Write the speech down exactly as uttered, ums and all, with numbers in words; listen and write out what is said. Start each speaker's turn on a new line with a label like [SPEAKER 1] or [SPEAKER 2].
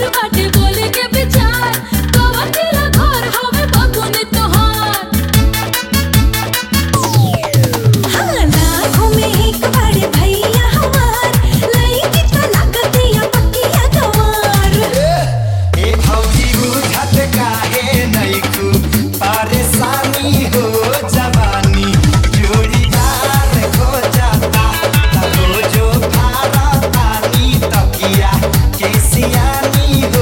[SPEAKER 1] बाटे बोले के विचार कवन दिला घर हवे बबुनी तोहार
[SPEAKER 2] हाँ लाखों में एक बड़े भैया हमार लईकी तो लागतिया पक्किया गवार
[SPEAKER 3] ए भौजी बुझत काहे नइखू परेशानी हो जवानी जोड़ीदार हो जाता तरो जो भारा पानी तकिया के सियानी हो